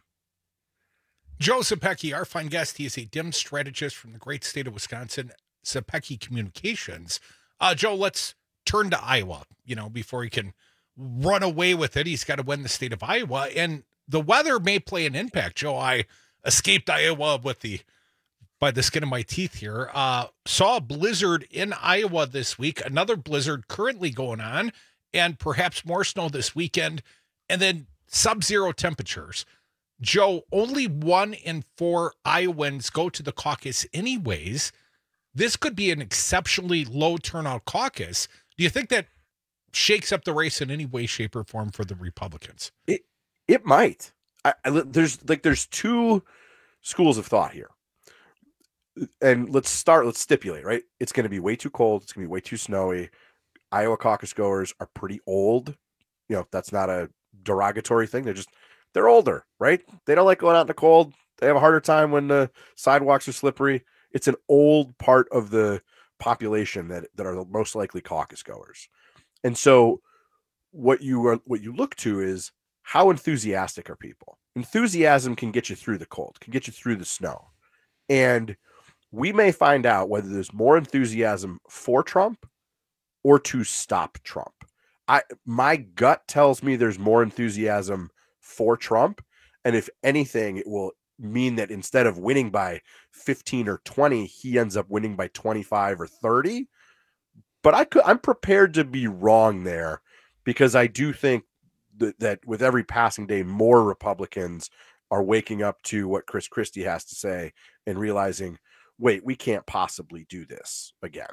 Joe Zepecki, our fine guest, he is a DIM strategist from the great state of Wisconsin, Zepecki Communications. Joe, let's turn to Iowa, before he can run away with it. He's got to win the state of Iowa, and the weather may play an impact. Joe, I escaped Iowa by the skin of my teeth here. Saw a blizzard in Iowa this week, another blizzard currently going on, and perhaps more snow this weekend, and then sub-zero temperatures. Joe, only 1 in 4 Iowans go to the caucus anyways. This could be an exceptionally low turnout caucus. Do you think that shakes up the race in any way, shape, or form for the Republicans? It might. There's two schools of thought here. And let's stipulate, right? It's going to be way too cold. It's going to be way too snowy. Iowa caucus goers are pretty old. That's not a derogatory thing. They're older, right? They don't like going out in the cold. They have a harder time when the sidewalks are slippery. It's an old part of the population that are the most likely caucus goers. And so what you look to is, how enthusiastic are people? Enthusiasm can get you through the cold, can get you through the snow. And we may find out whether there's more enthusiasm for Trump or to stop Trump. My gut tells me there's more enthusiasm for Trump. And if anything, it will mean that instead of winning by 15 or 20, he ends up winning by 25 or 30. But I'm prepared to be wrong there, because I do think that with every passing day, more Republicans are waking up to what Chris Christie has to say and realizing, wait, we can't possibly do this again.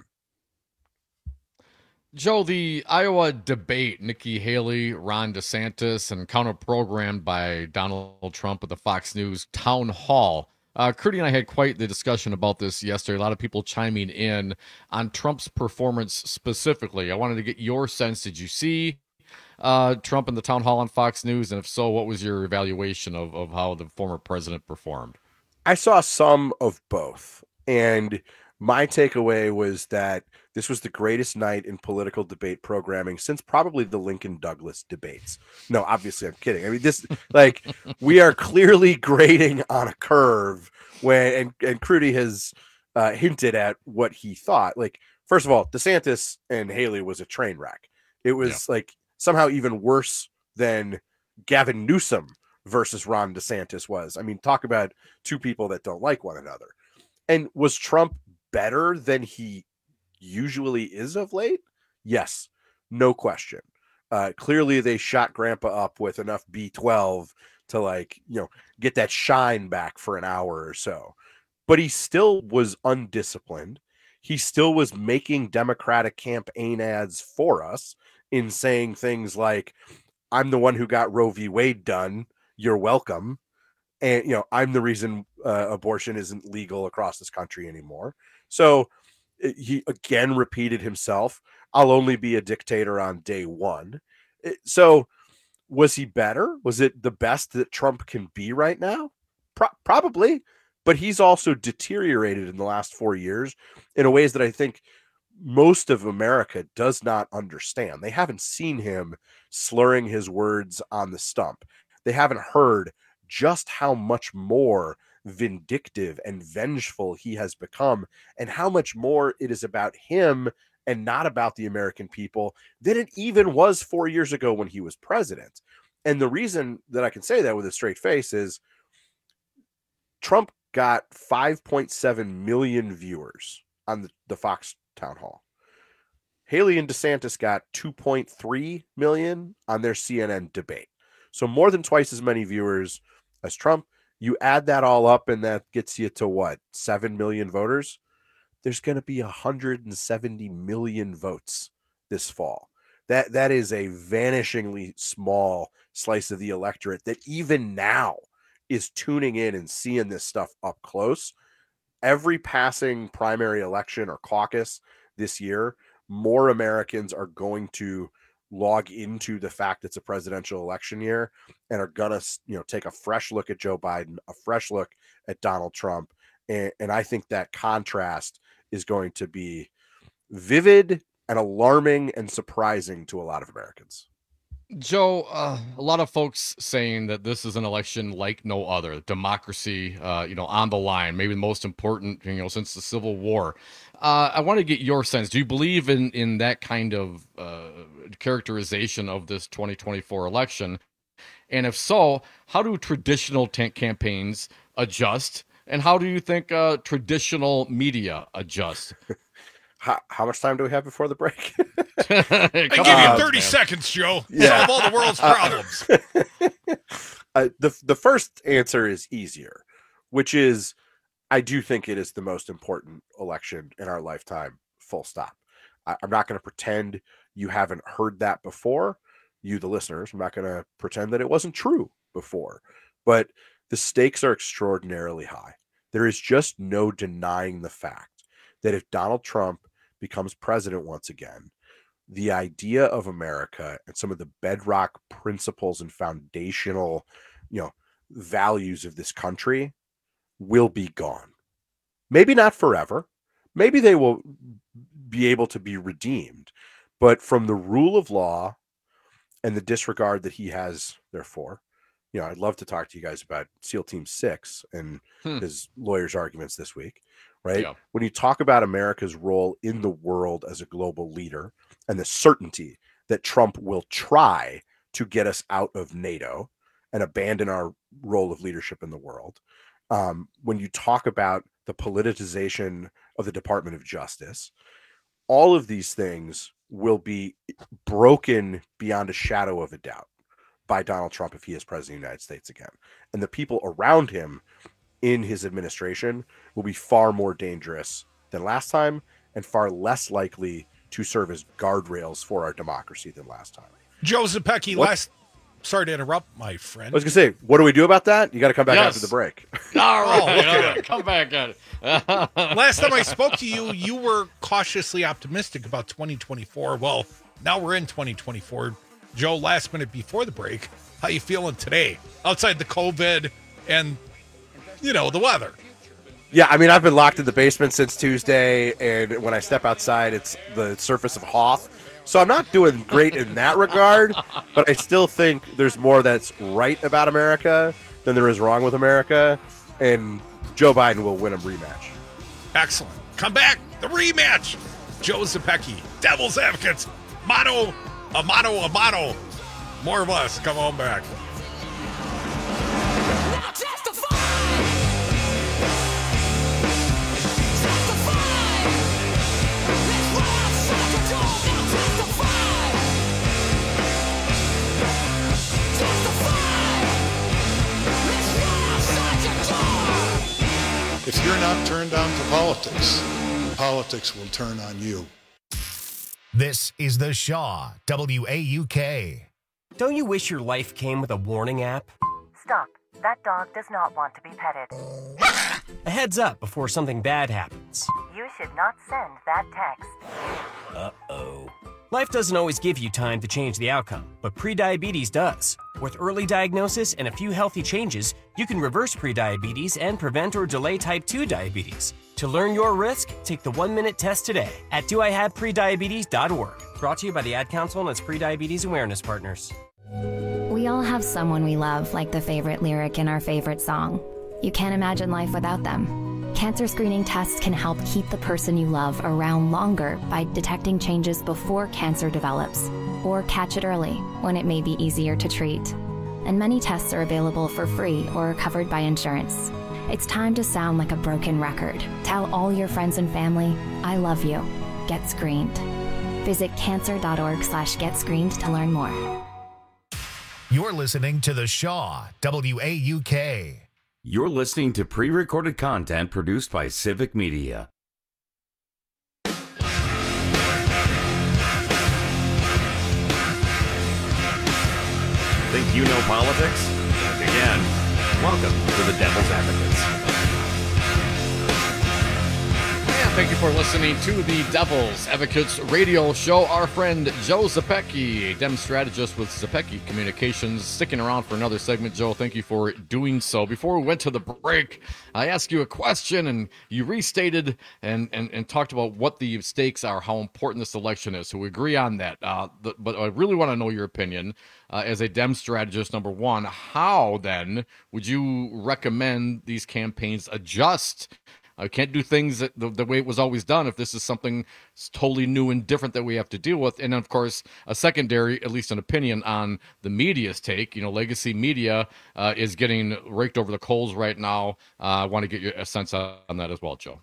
Joe, the Iowa debate, Nikki Haley, Ron DeSantis, and counter-programmed by Donald Trump at the Fox News town hall. Curdy and I had quite the discussion about this yesterday. A lot of people chiming in on Trump's performance specifically. I wanted to get your sense. Did you see Trump in the town hall on Fox News? And if so, what was your evaluation of how the former president performed? I saw some of both. And my takeaway was that this was the greatest night in political debate programming since probably the Lincoln Douglas debates. No, obviously I'm kidding. I mean, this, we are clearly grading on a curve and Crudy has hinted at what he thought. First of all, DeSantis and Haley was a train wreck. It was somehow even worse than Gavin Newsom versus Ron DeSantis was. I mean, talk about two people that don't like one another. And was Trump better than he usually is of late? Yes, no question. Clearly they shot Grandpa up with enough B12 to get that shine back for an hour or so. But he still was undisciplined. He still was making Democratic campaign ads for us in saying things like, I'm the one who got Roe v. Wade done. You're welcome. And, I'm the reason abortion isn't legal across this country anymore. So he again repeated himself, I'll only be a dictator on day one. So was he better? Was it the best that Trump can be right now? Probably, but he's also deteriorated in the last 4 years in ways that I think most of America does not understand. They haven't seen him slurring his words on the stump. They haven't heard just how much more vindictive and vengeful he has become, and how much more it is about him and not about the American people than it even was 4 years ago when he was president. And the reason that I can say that with a straight face is Trump got 5.7 million viewers on the Fox town hall. Haley and DeSantis got 2.3 million on their CNN debate. So more than twice as many viewers as Trump. You add that all up and that gets you to what? 7 million voters. There's going to be 170 million votes this fall. That is a vanishingly small slice of the electorate that even now is tuning in and seeing this stuff up close. Every passing primary election or caucus this year, more Americans are going to log into the fact it's a presidential election year and are gonna, take a fresh look at Joe Biden, a fresh look at Donald Trump, and I think that contrast is going to be vivid and alarming and surprising to a lot of Americans. Joe, a lot of folks saying that this is an election like no other, democracy, on the line, maybe the most important, since the Civil War. I want to get your sense. Do you believe in that kind of characterization of this 2024 election? And if so, how do traditional campaigns adjust? And how do you think traditional media adjust? How much time do we have before the break? I give you 30 seconds, Joe. Yeah. Solve all the world's problems. The first answer is easier, which is I do think it is the most important election in our lifetime, full stop. I'm not going to pretend you haven't heard that before, you, the listeners. I'm not going to pretend that it wasn't true before. But the stakes are extraordinarily high. There is just no denying the fact that if Donald Trump becomes president once again, the idea of America and some of the bedrock principles and foundational, values of this country will be gone. Maybe not forever. Maybe they will be able to be redeemed, but from the rule of law and the disregard that he has, therefore, I'd love to talk to you guys about SEAL Team 6 and his lawyer's arguments this week. Right? Yeah. When you talk about America's role in the world as a global leader and the certainty that Trump will try to get us out of NATO and abandon our role of leadership in the world, when you talk about the politicization of the Department of Justice, all of these things will be broken beyond a shadow of a doubt by Donald Trump if he is president of the United States again. And the people around him in his administration will be far more dangerous than last time and far less likely to serve as guardrails for our democracy than last time. Joe Zepecki, sorry to interrupt, my friend. I was going to say, what do we do about that? You got to come back after the break. All right, come back at it. Last time I spoke to you, you were cautiously optimistic about 2024. Well, now we're in 2024. Joe, last minute before the break, how you feeling today? Outside the COVID and the weather. Yeah, I mean, I've been locked in the basement since Tuesday, and when I step outside, it's the surface of Hoth. So I'm not doing great in that regard, but I still think there's more that's right about America than there is wrong with America, and Joe Biden will win a rematch. Excellent. Come back. The rematch. Joe Zepecki, Devil's Advocates, motto, a motto. More of us. Come on back. If you're not turned on to politics, politics will turn on you. This is The Shaw, WAUK. Don't you wish your life came with a warning app? Stop. That dog does not want to be petted. A heads up before something bad happens. You should not send that text. Uh-oh. Life doesn't always give you time to change the outcome, but prediabetes does. With early diagnosis and a few healthy changes, you can reverse prediabetes and prevent or delay type 2 diabetes. To learn your risk, take the 1-minute test today at doihaveprediabetes.org. Brought to you by the Ad Council and its prediabetes awareness partners. We all have someone we love, like the favorite lyric in our favorite song. You can't imagine life without them. Cancer screening tests can help keep the person you love around longer by detecting changes before cancer develops, or catch it early when it may be easier to treat. And many tests are available for free or are covered by insurance. It's time to sound like a broken record. Tell all your friends and family, I love you. Get screened. Visit cancer.org/getscreened to learn more. You're listening to The Shaw, WAUK. You're listening to pre-recorded content produced by Civic Media. Think you know politics? Again, welcome to the Devil's Advocates. Thank you for listening to the Devil's Advocates radio show. Our friend Joe Zepecki, a Dem strategist with Zepecki Communications, sticking around for another segment. Joe, thank you for doing so. Before we went to the break, I asked you a question, and you restated and talked about what the stakes are, how important this election is. So we agree on that. But I really want to know your opinion as a Dem strategist. Number one, how then would you recommend these campaigns adjust? I can't do things the way it was always done if this is something totally new and different that we have to deal with. And, of course, a secondary, at least an opinion on the media's take. You know, legacy media is getting raked over the coals right now. I want to get your sense on that as well, Joe.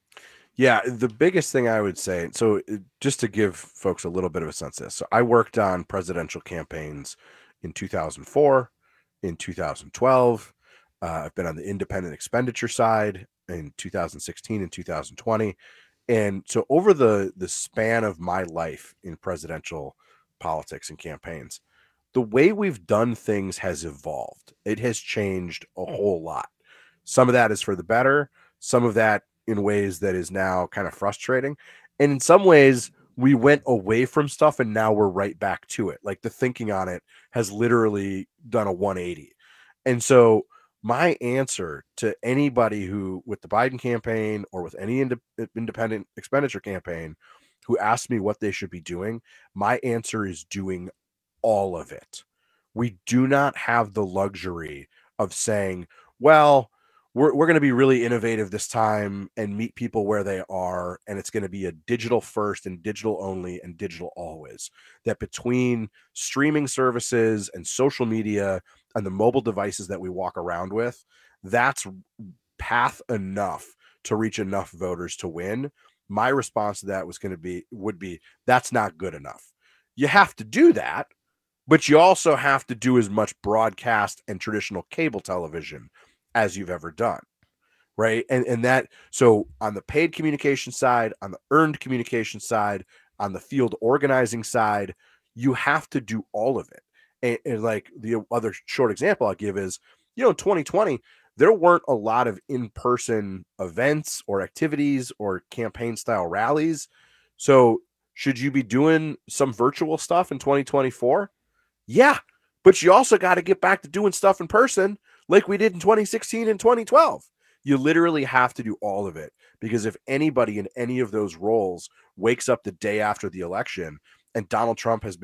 Yeah, the biggest thing I would say, so just to give folks a little bit of a sense of this. So I worked on presidential campaigns in 2004, in 2012. I've been on the independent expenditure side in 2016 and 2020. And so over the span of my life in presidential politics and campaigns, the way we've done things has evolved. It has changed a whole lot. Some of that is for the better, some of that in ways that is now kind of frustrating. And in some ways, we went away from stuff and now we're right back to it. Like the thinking on it has literally done a 180. And so my answer to anybody who, with the Biden campaign or with any independent expenditure campaign, who asks me what they should be doing, my answer is doing all of it. We do not have the luxury of saying, well, we're going to be really innovative this time and meet people where they are, and it's going to be a digital first and digital only and digital always. That between streaming services and social media and the mobile devices that we walk around with, that's path enough to reach enough voters to win. My response to that would be that's not good enough. You have to do that, but you also have to do as much broadcast and traditional cable television as you've ever done, right? And that, so on the paid communication side, on the earned communication side, on the field organizing side, you have to do all of it. And like the other short example I'll give is, in 2020, there weren't a lot of in-person events or activities or campaign style rallies. So should you be doing some virtual stuff in 2024? Yeah, but you also got to get back to doing stuff in person like we did in 2016 and 2012. You literally have to do all of it, because if anybody in any of those roles wakes up the day after the election and Donald Trump has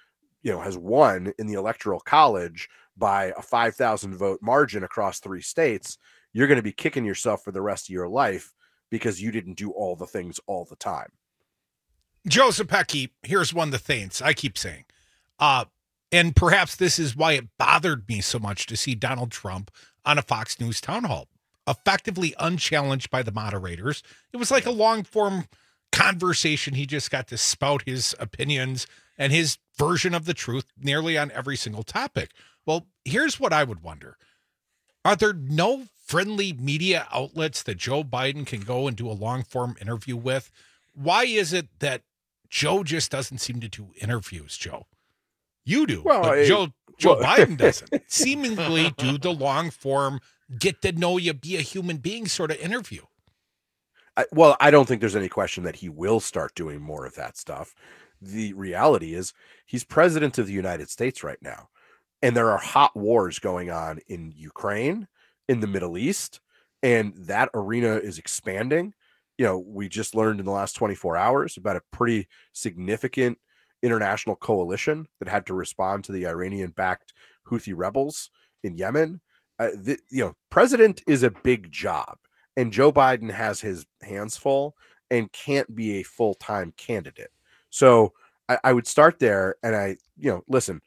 won in the Electoral College by a 5,000 vote margin across 3 states, you're going to be kicking yourself for the rest of your life because you didn't do all the things all the time. Joe Zepecki, here's one of the things I keep saying. And perhaps this is why it bothered me so much to see Donald Trump on a Fox News town hall, effectively unchallenged by the moderators. It was like a long form conversation. He just got to spout his opinions and his version of the truth nearly on every single topic. Well, here's what I would wonder. Are there no friendly media outlets that Joe Biden can go and do a long form interview with? Why is it that Joe just doesn't seem to do interviews, Joe? You do. Well, but Joe Biden doesn't. Seemingly do the long form, get to know you, be a human being sort of interview. I don't think there's any question that he will start doing more of that stuff. The reality is he's president of the United States right now. And there are hot wars going on in Ukraine, in the Middle East, and that arena is expanding. You know, we just learned in the last 24 hours about a pretty significant international coalition that had to respond to the Iranian-backed Houthi rebels in Yemen. President is a big job, and Joe Biden has his hands full and can't be a full-time candidate. So I would start there, and listen,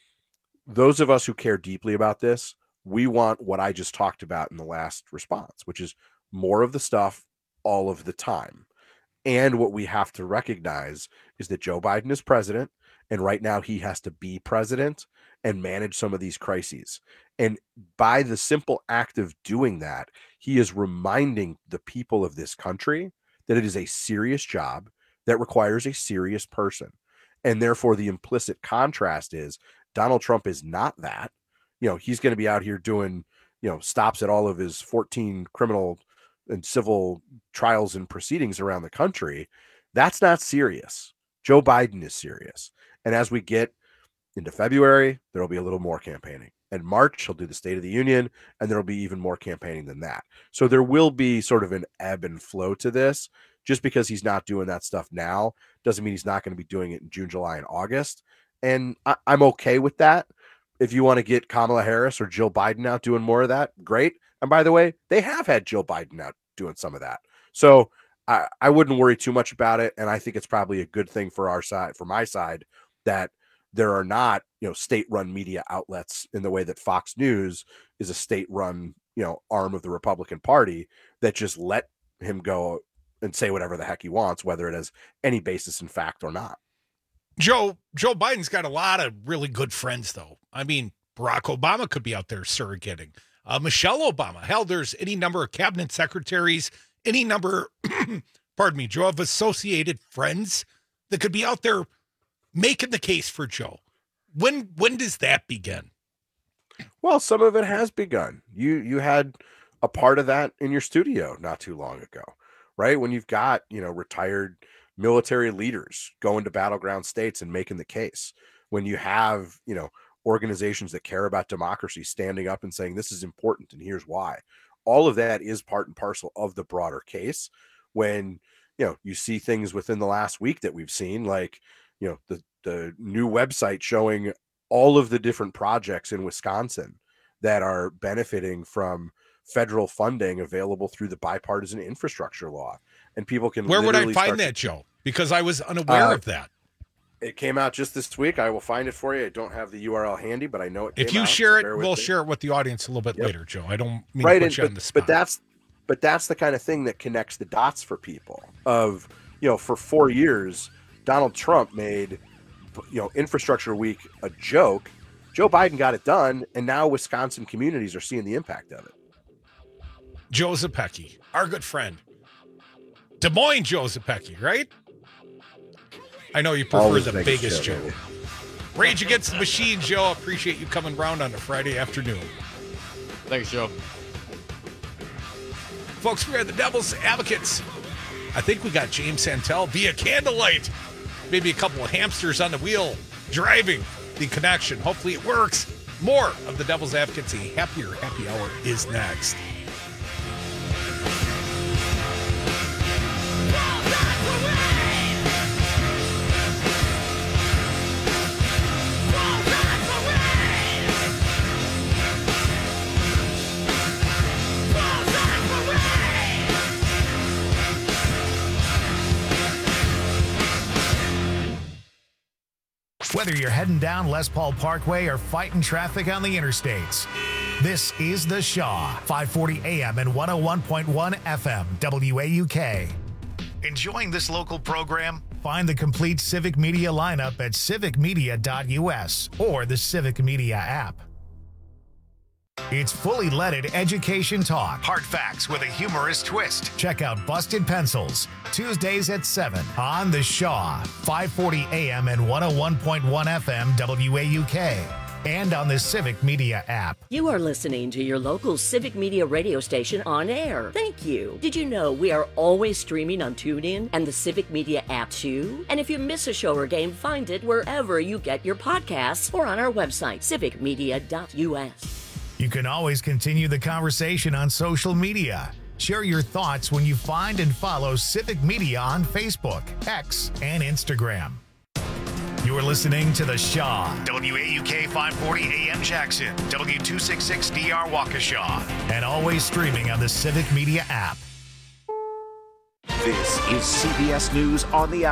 those of us who care deeply about this, we want what I just talked about in the last response, which is more of the stuff all of the time. And what we have to recognize is that Joe Biden is president, and right now he has to be president and manage some of these crises. And by the simple act of doing that, he is reminding the people of this country that it is a serious job that requires a serious person. And therefore, the implicit contrast is Donald Trump is not that. You know, he's going to be out here doing, stops at all of his 14 criminal and civil trials and proceedings around the country. That's not serious. Joe Biden is serious. And as we get into February, there will be a little more campaigning. In March, he'll do the State of the Union, and there will be even more campaigning than that. So there will be sort of an ebb and flow to this. Just because he's not doing that stuff now doesn't mean he's not going to be doing it in June, July, and August. And I'm okay with that. If you want to get Kamala Harris or Jill Biden out doing more of that, great. And by the way, they have had Jill Biden out doing some of that. So I wouldn't worry too much about it. And I think it's probably a good thing for our side, for my side, that there are not, state-run media outlets in the way that Fox News is a state-run, arm of the Republican Party that just let him go and say whatever the heck he wants, whether it has any basis in fact or not. Joe Biden's got a lot of really good friends, though. I mean, Barack Obama could be out there surrogating. Michelle Obama. Hell, there's any number of cabinet secretaries, any number, pardon me, Joe, of associated friends that could be out there making the case for Joe. When does that begin? Well, some of it has begun. You had a part of that in your studio not too long ago, right? When you've got, retired military leaders going to battleground states and making the case. When you have, organizations that care about democracy standing up and saying this is important and here's why. All of that is part and parcel of the broader case. When, you see things within the last week that we've seen, like, the new website showing all of the different projects in Wisconsin that are benefiting from federal funding available through the bipartisan infrastructure law. And people can. Where would I find that, Joe? Because I was unaware of that. It came out just this week. I will find it for you. I don't have the URL handy, but I know it came out. If you share it, we'll share it with the audience a little bit later, Joe. I don't mean to put you on the spot. But that's the kind of thing that connects the dots for people. Of, for 4 years, Donald Trump made, Infrastructure Week a joke. Joe Biden got it done, and now Wisconsin communities are seeing the impact of it. Joe Zepecki, our good friend. Des Moines Joe Zepecki, right? I know you prefer the biggest Joe. Rage Against the Machine, Joe. Appreciate you coming round on a Friday afternoon. Thanks, Joe. Folks, we are the Devil's Advocates. I think we got James Santel via candlelight. Maybe a couple of hamsters on the wheel driving the connection. Hopefully it works. More of the Devil's Advocates. A happier happy hour is next. Whether you're heading down Les Paul Parkway or fighting traffic on the interstates, this is The Shaw, 540 AM and 101.1 FM, WAUK. Enjoying this local program? Find the complete Civic Media lineup at civicmedia.us or the Civic Media app. It's fully leaded education talk. Hard facts with a humorous twist. Check out Busted Pencils, Tuesdays at 7 on The Shaw, 540 AM and 101.1 FM WAUK. And on the Civic Media app. You are listening to your local Civic Media radio station on air. Thank you. Did you know we are always streaming on TuneIn and the Civic Media app too? And if you miss a show or game, find it wherever you get your podcasts or on our website, civicmedia.us. You can always continue the conversation on social media. Share your thoughts when you find and follow Civic Media on Facebook, X, and Instagram. You're listening to The Shaw, WAUK 540 AM Jackson, W266DR Waukesha, and always streaming on the Civic Media app. This is CBS News on the Hour.